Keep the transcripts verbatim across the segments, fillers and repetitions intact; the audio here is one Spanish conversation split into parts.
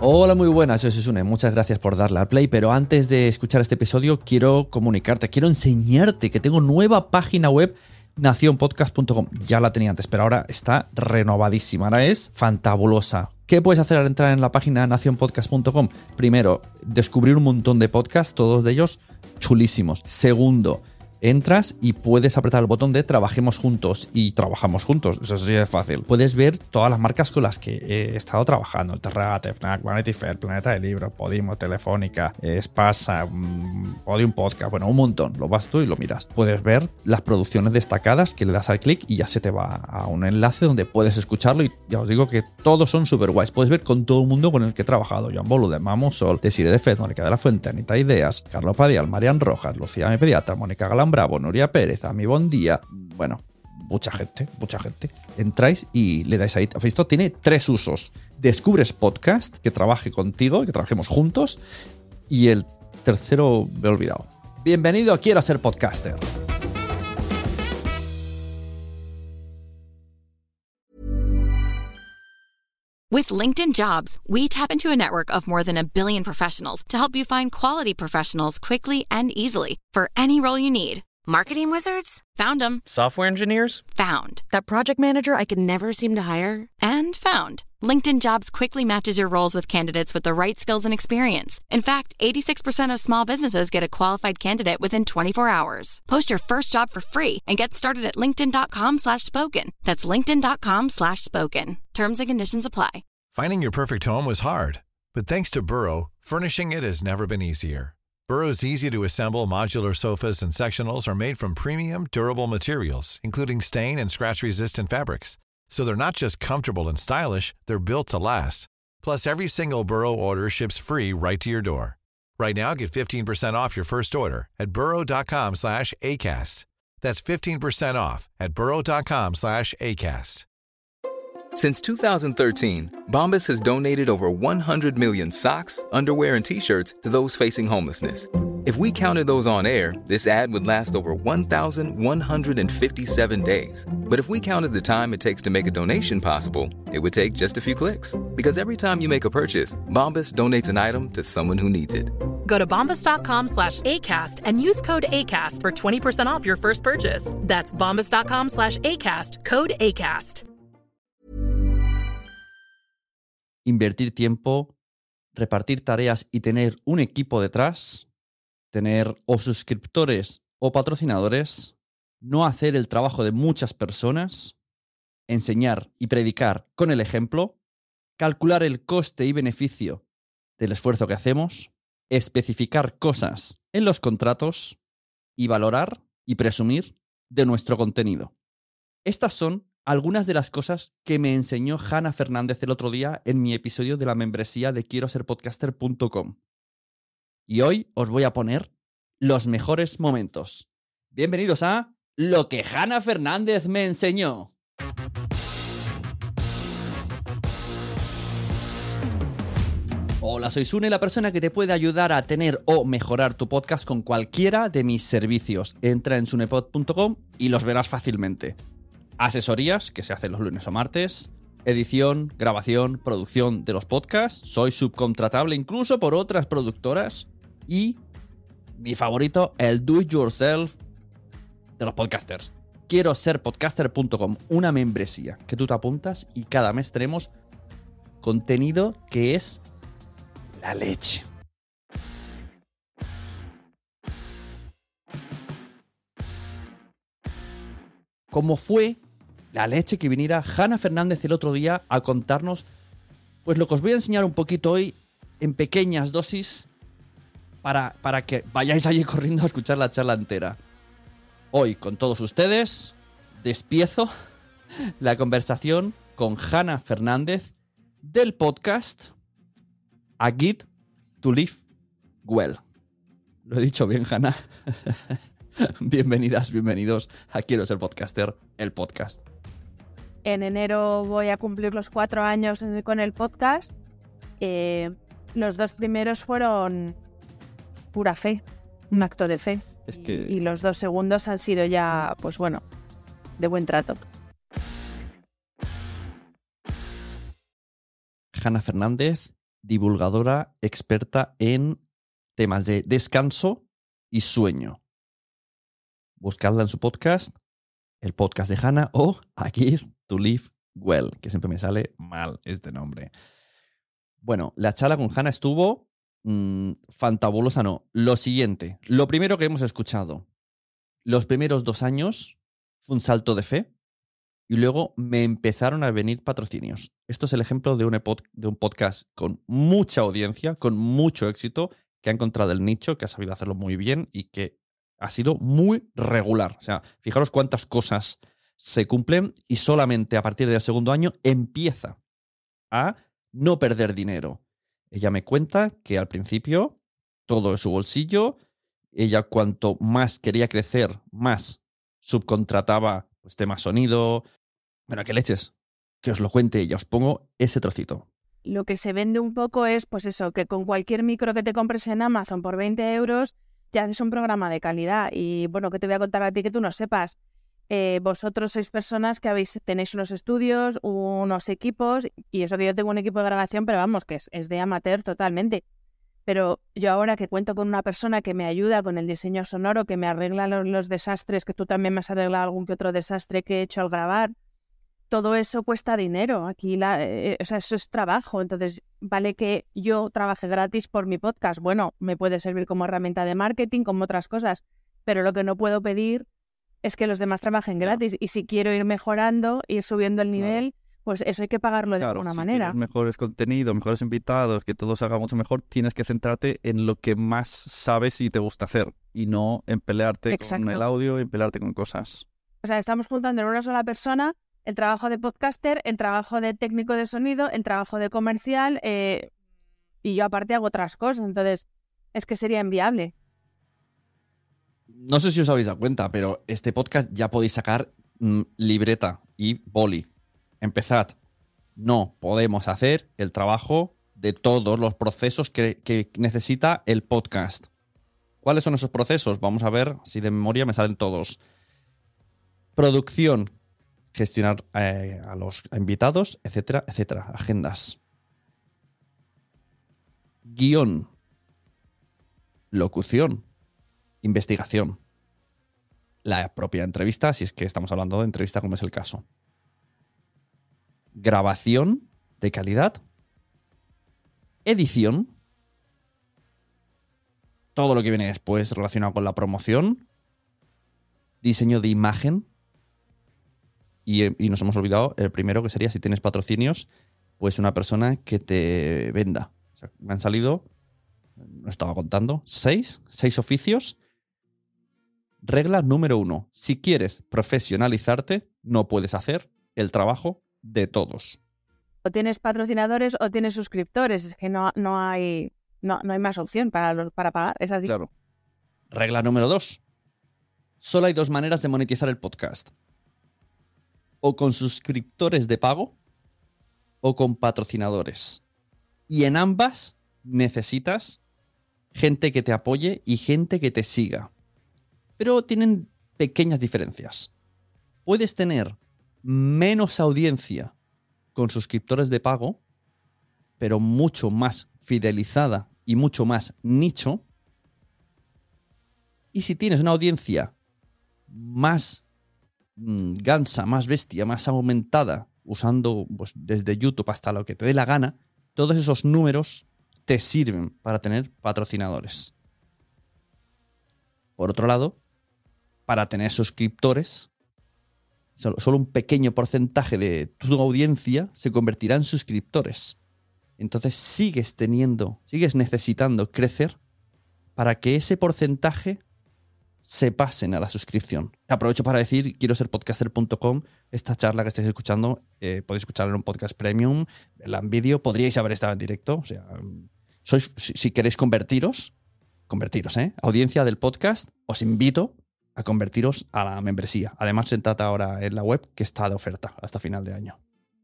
Hola, muy buenas, soy Sune. Muchas gracias por darle al play, pero antes de escuchar este episodio quiero comunicarte, quiero enseñarte que tengo nueva página web, nación podcast punto com. Ya la tenía antes, pero ahora está renovadísima, ahora es fantabulosa. ¿Qué puedes hacer al entrar en la página nación podcast punto com? Primero, descubrir un montón de podcasts, todos de ellos chulísimos. Segundo, entras y puedes apretar el botón de Trabajemos Juntos y trabajamos juntos. Eso sí es fácil. Puedes ver todas las marcas con las que he estado trabajando. Terragate, Fnac, Vanity Fair, Planeta de Libros, Podimo, Telefónica, Espasa, Podium Podcast. Bueno, un montón. Lo vas tú y lo miras. Puedes ver las producciones destacadas que le das al clic y ya se te va a un enlace donde puedes escucharlo y ya os digo que todos son súper guays. Puedes ver con todo el mundo con el que he trabajado. Joan Bolu, de Mamo Sol, Desiree de Fez, Mónica de la Fuente, Anita Ideas, Carlos Padial, Marian Rojas, Lucía Mi Pediatra, Mónica Galán Bravo, Nuria Pérez, Ami Bondía, bueno, mucha gente, mucha gente. Entráis y le dais ahí. Esto tiene tres usos. Descubres podcast, que trabaje contigo, que trabajemos juntos. Y el tercero me he olvidado. Bienvenido a Quiero Ser Podcaster. With LinkedIn Jobs, we tap into a network of more than a billion professionals to help you find quality professionals quickly and easily for any role you need. Marketing wizards? Found them. Software engineers? Found. That project manager I could never seem to hire? And found. LinkedIn Jobs quickly matches your roles with candidates with the right skills and experience. In fact, eighty-six percent of small businesses get a qualified candidate within twenty-four hours. Post your first job for free and get started at linkedin.com slash spoken. That's linkedin.com slash spoken. Terms and conditions apply. Finding your perfect home was hard, but thanks to Burrow, furnishing it has never been easier. Burrow's easy-to-assemble modular sofas and sectionals are made from premium, durable materials, including stain and scratch-resistant fabrics. So they're not just comfortable and stylish, they're built to last. Plus, every single Burrow order ships free right to your door. Right now, get fifteen percent off your first order at burrow.com slash ACAST. That's fifteen percent off at burrow.com slash ACAST. Since two thousand thirteen, Bombas has donated over one hundred million socks, underwear, and T-shirts to those facing homelessness. If we counted those on air, this ad would last over one thousand one hundred fifty-seven days. But if we counted the time it takes to make a donation possible, it would take just a few clicks. Because every time you make a purchase, Bombas donates an item to someone who needs it. Go to bombas.com slash ACAST and use code ACAST for twenty percent off your first purchase. That's bombas.com slash ACAST, code ACAST. Invertir tiempo, repartir tareas y tener un equipo detrás, tener o suscriptores o patrocinadores, no hacer el trabajo de muchas personas, enseñar y predicar con el ejemplo, calcular el coste y beneficio del esfuerzo que hacemos, especificar cosas en los contratos y valorar y presumir de nuestro contenido. Estas son algunas de las cosas que me enseñó Hanna Fernández el otro día en mi episodio de la membresía de quiero ser podcaster punto com. Y hoy os voy a poner los mejores momentos. Bienvenidos a Lo que Hanna Fernández me enseñó. Hola, soy Sune, la persona que te puede ayudar a tener o mejorar tu podcast con cualquiera de mis servicios. Entra en sunepod punto com y los verás fácilmente. Asesorías, que se hacen los lunes o martes, edición, grabación, producción de los podcasts, soy subcontratable incluso por otras productoras y mi favorito, el do it yourself de los podcasters. Quiero ser podcaster punto com, una membresía que tú te apuntas y cada mes tenemos contenido que es la leche. Como fue la leche que viniera Hanna Fernández el otro día a contarnos pues lo que os voy a enseñar un poquito hoy en pequeñas dosis para, para que vayáis allí corriendo a escuchar la charla entera. Hoy con todos ustedes despiezo la conversación con Hanna Fernández del podcast A Guide to Live Well. Lo he dicho bien, Hanna. Bienvenidas, bienvenidos a Quiero Ser Podcaster, el podcast. En enero voy a cumplir los cuatro años con el podcast. Eh, los dos primeros fueron pura fe, un acto de fe. Es que... y, y los dos segundos han sido ya, pues bueno, de buen trato. Hanna Fernández divulgadora experta en temas de descanso y sueño. Buscadla en su podcast, el podcast de Hannah, o A Gift to Live Well, que siempre me sale mal este nombre. Bueno, la charla con Hannah estuvo mmm, fantabulosa, no. Lo siguiente, lo primero que hemos escuchado, los primeros dos años fue un salto de fe y luego me empezaron a venir patrocinios. Esto es el ejemplo de un, epod- de un podcast con mucha audiencia, con mucho éxito, que ha encontrado el nicho, que ha sabido hacerlo muy bien y que ha sido muy regular. O sea, fijaros cuántas cosas se cumplen y solamente a partir del segundo año empieza a no perder dinero. Ella me cuenta que al principio todo es su bolsillo. Ella cuanto más quería crecer, más subcontrataba pues, temas sonido. Bueno, ¿qué leches? Que os lo cuente ella. Os pongo ese trocito. Lo que se vende un poco es, pues eso, que con cualquier micro que te compres en Amazon por veinte euros ya haces un programa de calidad. Y bueno, ¿qué te voy a contar a ti que tú no sepas? Eh, vosotros sois personas que habéis tenéis unos estudios, unos equipos, y eso que yo tengo un equipo de grabación, pero vamos, que es, es de amateur totalmente. Pero yo ahora que cuento con una persona que me ayuda con el diseño sonoro, que me arregla los, los desastres, que tú también me has arreglado algún que otro desastre que he hecho al grabar, todo eso cuesta dinero. Aquí, la, eh, o sea, eso es trabajo. Entonces, vale que yo trabaje gratis por mi podcast. Bueno, me puede servir como herramienta de marketing, como otras cosas, pero lo que no puedo pedir es que los demás trabajen gratis. Claro. Y si quiero ir mejorando, ir subiendo el nivel, claro, pues eso hay que pagarlo claro, de alguna si manera. Quieres mejores contenidos, mejores invitados, que todo se haga mucho mejor, tienes que centrarte en lo que más sabes y te gusta hacer y no en pelearte Exacto. con el audio, en pelearte con cosas. O sea, estamos juntando en una sola persona el trabajo de podcaster, el trabajo de técnico de sonido, el trabajo de comercial, eh, y yo aparte hago otras cosas. Entonces, es que sería inviable. No sé si os habéis dado cuenta, pero este podcast ya podéis sacar mmm, libreta y boli. Empezad. No podemos hacer el trabajo de todos los procesos que, que necesita el podcast. ¿Cuáles son esos procesos? Vamos a ver si de memoria me salen todos. Producción, gestionar eh, a los invitados, etcétera, etcétera. Agendas. Guión. Locución. Investigación. La propia entrevista, si es que estamos hablando de entrevista como es el caso. Grabación de calidad. Edición. Todo lo que viene después relacionado con la promoción. Diseño de imagen. Y, y nos hemos olvidado el primero, que sería, si tienes patrocinios, pues una persona que te venda. O sea, me han salido, no estaba contando, seis, seis oficios. Regla número uno. Si quieres profesionalizarte, no puedes hacer el trabajo de todos. O tienes patrocinadores o tienes suscriptores. Es que no, no, hay, no, no hay más opción para, los, para pagar. Es así. Claro. Regla número dos. Solo hay dos maneras de monetizar el podcast. O con suscriptores de pago o con patrocinadores. Y en ambas necesitas gente que te apoye y gente que te siga. Pero tienen pequeñas diferencias. Puedes tener menos audiencia con suscriptores de pago, pero mucho más fidelizada y mucho más nicho. Y si tienes una audiencia más mmm, gansa, más bestia, más aumentada, usando pues, desde YouTube hasta lo que te dé la gana, todos esos números te sirven para tener patrocinadores. Por otro lado, para tener suscriptores, solo, solo un pequeño porcentaje de tu audiencia se convertirá en suscriptores. Entonces sigues teniendo, sigues necesitando crecer para que ese porcentaje se pasen a la suscripción. Aprovecho para decir, quiero ser podcaster punto com. Esta charla que estáis escuchando, eh, podéis escucharla en un podcast premium, verla en vídeo, podríais haber estado en directo. O sea, sois, si, si queréis convertiros, convertiros, ¿eh? Audiencia del podcast, os invito a convertiros a la membresía. Además, sentate ahora en la web, que está de oferta hasta final de año.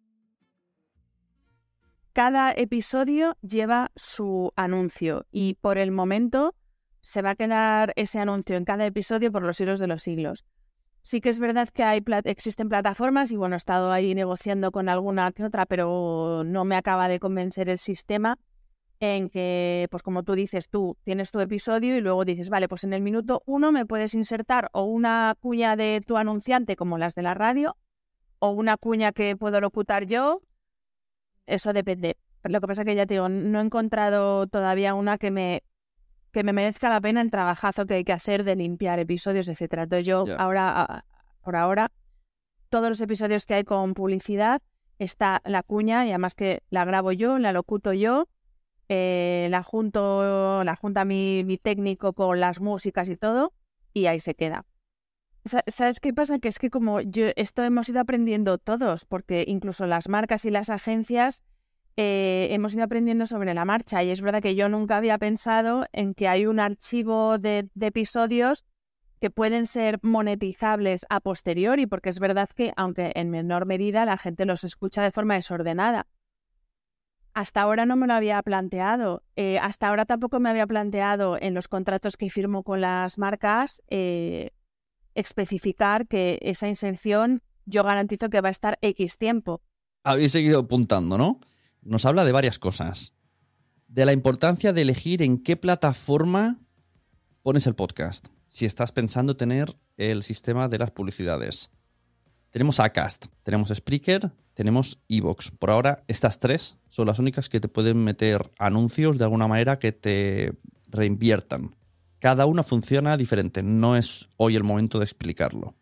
Cada episodio lleva su anuncio y por el momento se va a quedar ese anuncio en cada episodio por los siglos de los siglos. Sí que es verdad que hay plat- existen plataformas y bueno, he estado ahí negociando con alguna que otra, pero no me acaba de convencer el sistema. en que, pues como tú dices, tú tienes tu episodio y luego dices, vale, pues en el minuto uno me puedes insertar o una cuña de tu anunciante como las de la radio o una cuña que puedo locutar yo. Eso depende. Lo que pasa es que ya te digo, no he encontrado todavía una que me, que me merezca la pena el trabajazo que hay que hacer de limpiar episodios, etcétera. Entonces yo yeah. ahora, por ahora, todos los episodios que hay con publicidad, está la cuña y además que la grabo yo, la locuto yo. Eh, la junto, la junta mi, mi técnico con las músicas y todo, y ahí se queda. ¿Sabes qué pasa? Que es que como yo, esto hemos ido aprendiendo todos, porque incluso las marcas y las agencias eh, hemos ido aprendiendo sobre la marcha, y es verdad que yo nunca había pensado en que hay un archivo de, de episodios que pueden ser monetizables a posteriori, porque es verdad que, aunque en menor medida, la gente los escucha de forma desordenada. Hasta ahora no me lo había planteado. Eh, hasta ahora tampoco me había planteado en los contratos que firmo con las marcas eh, especificar que esa inserción yo garantizo que va a estar X tiempo. Habéis seguido apuntando, ¿no? Nos habla de varias cosas. De la importancia de elegir en qué plataforma pones el podcast. Si estás pensando tener el sistema de las publicidades. Tenemos Acast, tenemos Spreaker, tenemos iVoox. Por ahora, estas tres son las únicas que te pueden meter anuncios de alguna manera que te reinviertan. Cada una funciona diferente, no es hoy el momento de explicarlo.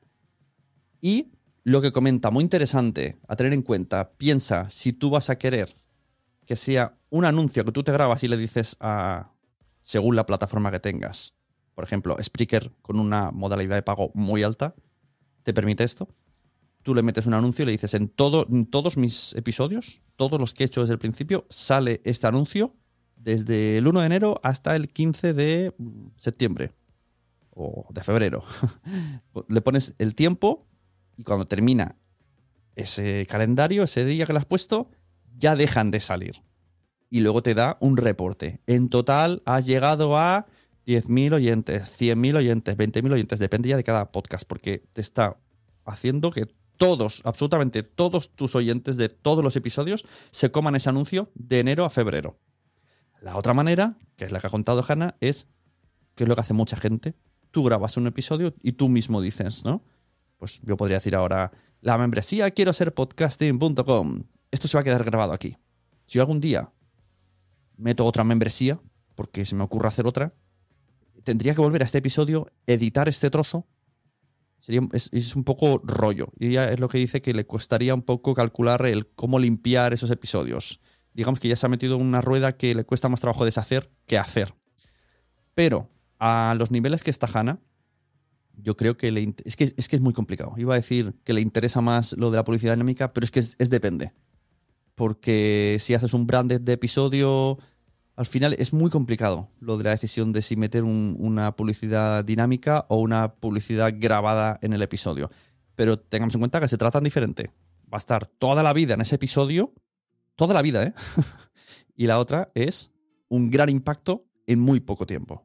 Y lo que comenta, muy interesante a tener en cuenta, piensa si tú vas a querer que sea un anuncio que tú te grabas y le dices a, según la plataforma que tengas. Por ejemplo, Spreaker con una modalidad de pago muy alta te permite esto. Tú le metes un anuncio y le dices, en, todo, en todos mis episodios, todos los que he hecho desde el principio, sale este anuncio desde el uno de enero hasta el quince de septiembre o de febrero. Le pones el tiempo y cuando termina ese calendario, ese día que le has puesto, ya dejan de salir. Y luego te da un reporte. En total has llegado a diez mil oyentes, cien mil oyentes, veinte mil oyentes, depende ya de cada podcast, porque te está haciendo que todos, absolutamente todos tus oyentes de todos los episodios se coman ese anuncio de enero a febrero. La otra manera, que es la que ha contado Hanna, es, que es lo que hace mucha gente, tú grabas un episodio y tú mismo dices, ¿no? Pues yo podría decir ahora, la membresía quiero ser podcasting punto com. Esto se va a quedar grabado aquí. Si yo algún día meto otra membresía, porque se me ocurre hacer otra, tendría que volver a este episodio, editar este trozo. Sería, es, es un poco rollo. Y ella es lo que dice que le costaría un poco calcular el cómo limpiar esos episodios. Digamos que ya se ha metido en una rueda que le cuesta más trabajo deshacer que hacer. Pero a los niveles que está Hanna, yo creo que le es que es que es muy complicado. Iba a decir que le interesa más lo de la publicidad dinámica, pero es que es, es depende. Porque si haces un branded de episodio, al final es muy complicado lo de la decisión de si meter un, una publicidad dinámica o una publicidad grabada en el episodio. Pero tengamos en cuenta que se tratan diferente. Va a estar toda la vida en ese episodio, toda la vida, ¿eh? Y la otra es un gran impacto en muy poco tiempo.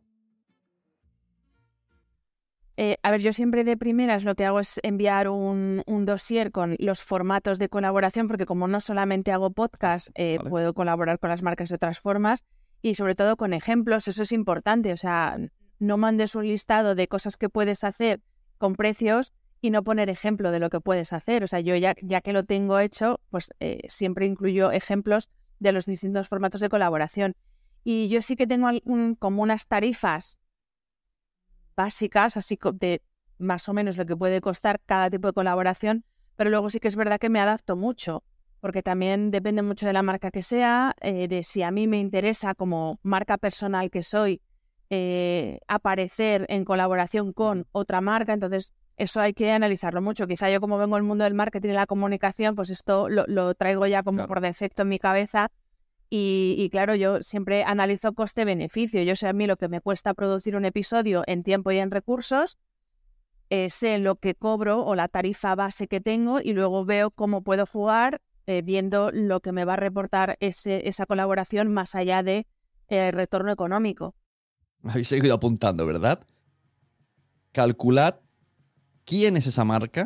Eh, a ver, yo siempre de primeras lo que hago es enviar un, un dossier con los formatos de colaboración, porque como no solamente hago podcast, eh, vale. puedo colaborar con las marcas de otras formas y sobre todo con ejemplos, eso es importante. O sea, no mandes un listado de cosas que puedes hacer con precios y no poner ejemplo de lo que puedes hacer. O sea, yo ya, ya que lo tengo hecho, pues eh, siempre incluyo ejemplos de los distintos formatos de colaboración. Y yo sí que tengo un, como unas tarifas básicas, así de más o menos lo que puede costar cada tipo de colaboración, pero luego sí que es verdad que me adapto mucho, porque también depende mucho de la marca que sea, eh, de si a mí me interesa como marca personal que soy, eh, aparecer en colaboración con otra marca, entonces eso hay que analizarlo mucho. Quizá yo como vengo del mundo del marketing y la comunicación, pues esto lo, lo traigo ya como claro. por defecto en mi cabeza. Y, y claro, yo siempre analizo coste-beneficio. Yo sé a mí lo que me cuesta producir un episodio en tiempo y en recursos, eh, sé lo que cobro o la tarifa base que tengo y luego veo cómo puedo jugar eh, viendo lo que me va a reportar ese, esa colaboración más allá de eh, retorno económico. Habéis seguido apuntando, ¿verdad? Calculad quién es esa marca.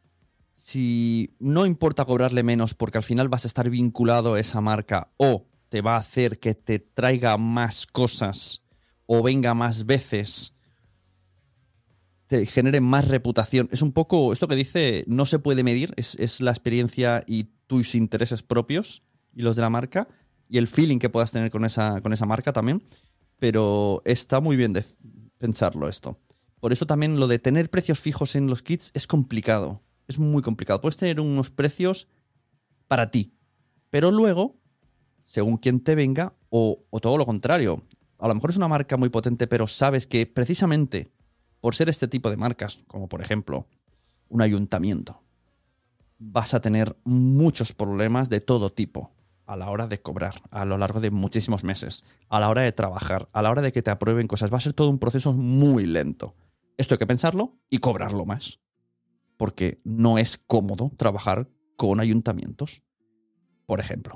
Si no importa cobrarle menos porque al final vas a estar vinculado a esa marca o te va a hacer que te traiga más cosas o venga más veces, te genere más reputación. Es un poco, esto que dice, no se puede medir, es, es la experiencia y tus intereses propios y los de la marca y el feeling que puedas tener con esa, con esa marca también. Pero está muy bien de pensarlo esto. Por eso también lo de tener precios fijos en los kits es complicado. Es muy complicado. Puedes tener unos precios para ti, pero luego, según quien te venga, o, o todo lo contrario. A lo mejor es una marca muy potente, pero sabes que precisamente por ser este tipo de marcas, como por ejemplo un ayuntamiento, vas a tener muchos problemas de todo tipo a la hora de cobrar, a lo largo de muchísimos meses, a la hora de trabajar, a la hora de que te aprueben cosas. Va a ser todo un proceso muy lento. Esto hay que pensarlo y cobrarlo más, porque no es cómodo trabajar con ayuntamientos, por ejemplo.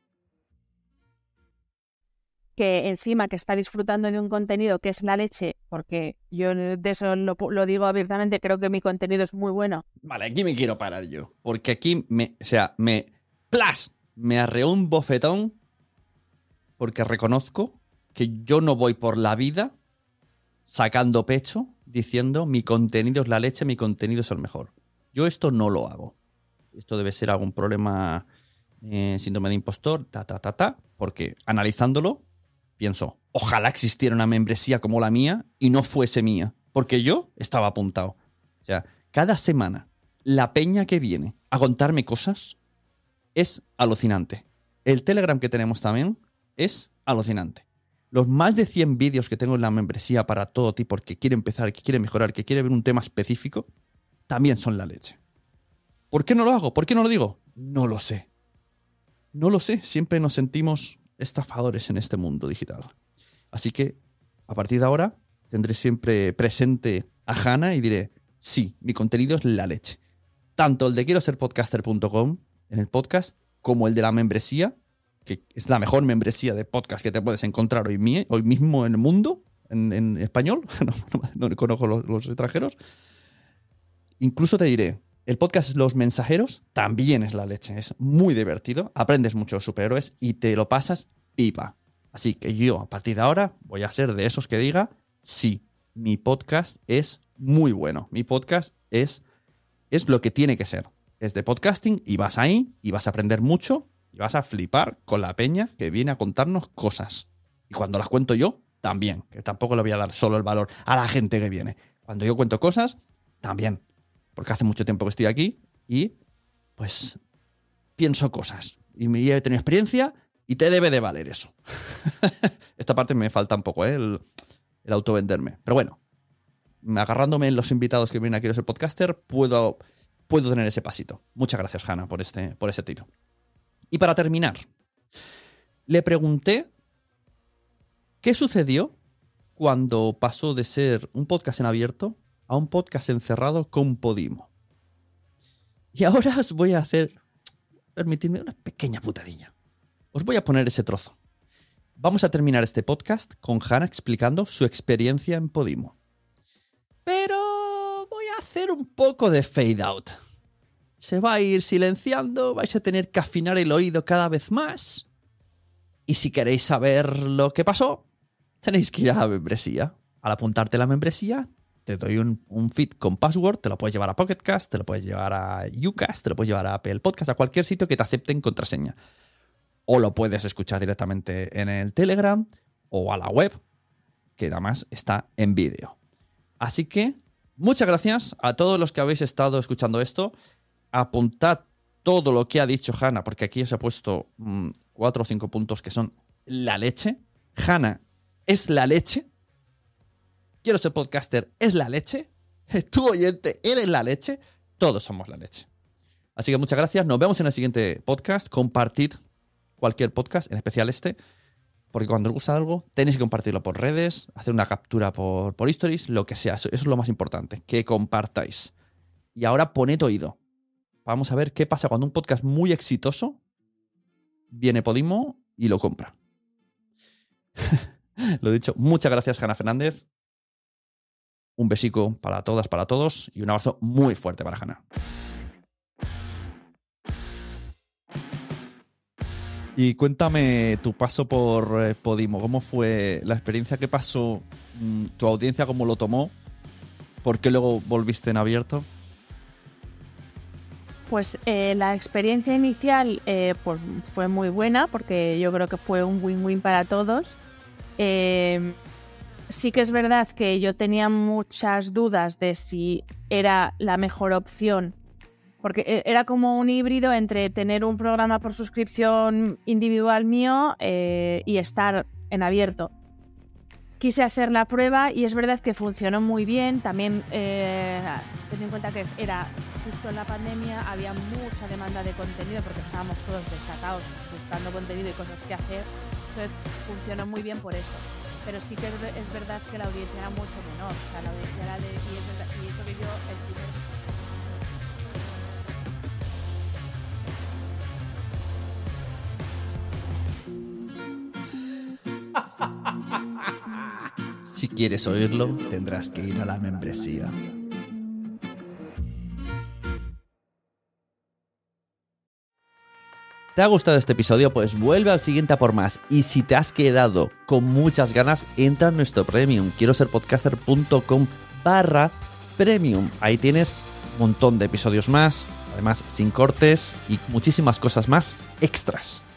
Que encima que está disfrutando de un contenido que es la leche, porque yo de eso lo, lo digo abiertamente, creo que mi contenido es muy bueno. Vale, aquí me quiero parar yo, porque aquí me, o sea, me, ¡plas!, me arreó un bofetón porque reconozco que yo no voy por la vida sacando pecho diciendo mi contenido es la leche, mi contenido es el mejor. Yo esto no lo hago. Esto debe ser algún problema, eh, síndrome de impostor, ta, ta, ta, ta, porque analizándolo pienso, ojalá existiera una membresía como la mía y no fuese mía, porque yo estaba apuntado. O sea, cada semana la peña que viene a contarme cosas es alucinante. El Telegram que tenemos también es alucinante. Los más de cien vídeos que tengo en la membresía para todo tipo, el que quiere empezar, el que quiere mejorar, el que quiere ver un tema específico, también son la leche. ¿Por qué no lo hago? ¿Por qué no lo digo? No lo sé. No lo sé. Siempre nos sentimos estafadores en este mundo digital. Así que, a partir de ahora, tendré siempre presente a Hanna y diré, sí, mi contenido es la leche. Tanto el de quiero ser podcaster punto com en el podcast, como el de la membresía, que es la mejor membresía de podcast que te puedes encontrar hoy, mí, hoy mismo en el mundo, en, en español, no, no, no conozco los, los extranjeros. Incluso te diré, el podcast Los Mensajeros también es la leche, es muy divertido, aprendes mucho de superhéroes y te lo pasas pipa. Así que yo, a partir de ahora, voy a ser de esos que diga, sí, mi podcast es muy bueno, mi podcast es, es lo que tiene que ser. Es de podcasting y vas ahí y vas a aprender mucho y vas a flipar con la peña que viene a contarnos cosas. Y cuando las cuento yo, también, que tampoco le voy a dar solo el valor a la gente que viene. Cuando yo cuento cosas, también. Porque hace mucho tiempo que estoy aquí y, pues, pienso cosas. Y me he tenido experiencia y te debe de valer eso. Esta parte me falta un poco, ¿eh? El, el autovenderme. Pero bueno, agarrándome en los invitados que vienen aquí a ser podcaster, puedo, puedo tener ese pasito. Muchas gracias, Hanna, por, este, por ese tiro. Y para terminar, le pregunté qué sucedió cuando pasó de ser un podcast en abierto a un podcast encerrado con Podimo. Y ahora os voy a hacer, permitidme una pequeña putadilla. Os voy a poner ese trozo. Vamos a terminar este podcast con Hanna explicando su experiencia en Podimo. Pero voy a hacer un poco de fade out. Se va a ir silenciando, vais a tener que afinar el oído cada vez más. Y si queréis saber lo que pasó, tenéis que ir a la membresía. Al apuntarte a la membresía, te doy un, un feed con password, te lo puedes llevar a Pocket Cast, te lo puedes llevar a Ucast, te lo puedes llevar a Apple Podcast, a cualquier sitio que te acepten contraseña. O lo puedes escuchar directamente en el Telegram o a la web, que además está en vídeo. Así que, muchas gracias a todos los que habéis estado escuchando esto. Apuntad todo lo que ha dicho Hanna, porque aquí os he puesto mmm, cuatro o cinco puntos que son la leche. Hanna es la leche. Quiero ser podcaster es la leche. Tu oyente eres la leche. Todos somos la leche. Así que muchas gracias. Nos vemos en el siguiente podcast. Compartid cualquier podcast, en especial este, porque cuando os gusta algo tenéis que compartirlo por redes, hacer una captura por, por stories, lo que sea. Eso, eso es lo más importante, que compartáis. Y ahora poned oído. Vamos a ver qué pasa cuando un podcast muy exitoso viene Podimo y lo compra. Lo dicho, muchas gracias, Hanna Fernández. Un besico para todas, para todos y un abrazo muy fuerte para Hanna. Y cuéntame tu paso por eh, Podimo. ¿Cómo fue la experiencia? ¿Qué pasó? ¿Tu audiencia cómo lo tomó? ¿Por qué luego volviste en abierto? Pues eh, la experiencia inicial eh, pues fue muy buena porque yo creo que fue un win-win para todos. Eh, sí que es verdad que yo tenía muchas dudas de si era la mejor opción, porque era como un híbrido entre tener un programa por suscripción individual mío eh, y estar en abierto. Quise hacer la prueba y es verdad que funcionó muy bien. También eh, ten en cuenta que era justo en la pandemia, había mucha demanda de contenido porque estábamos todos desatados buscando contenido y cosas que hacer. Entonces funcionó muy bien por eso. Pero sí que es, es verdad que la audiencia era mucho menor. O sea, la audiencia era de... Y, es verdad, y eso que yo el primer... Si quieres oírlo, tendrás que ir a la membresía. ¿Te ha gustado este episodio? Pues vuelve al siguiente a por más. Y si te has quedado con muchas ganas, entra en nuestro premium. quiero ser podcaster punto com barra premium. Ahí tienes un montón de episodios más, además sin cortes y muchísimas cosas más extras.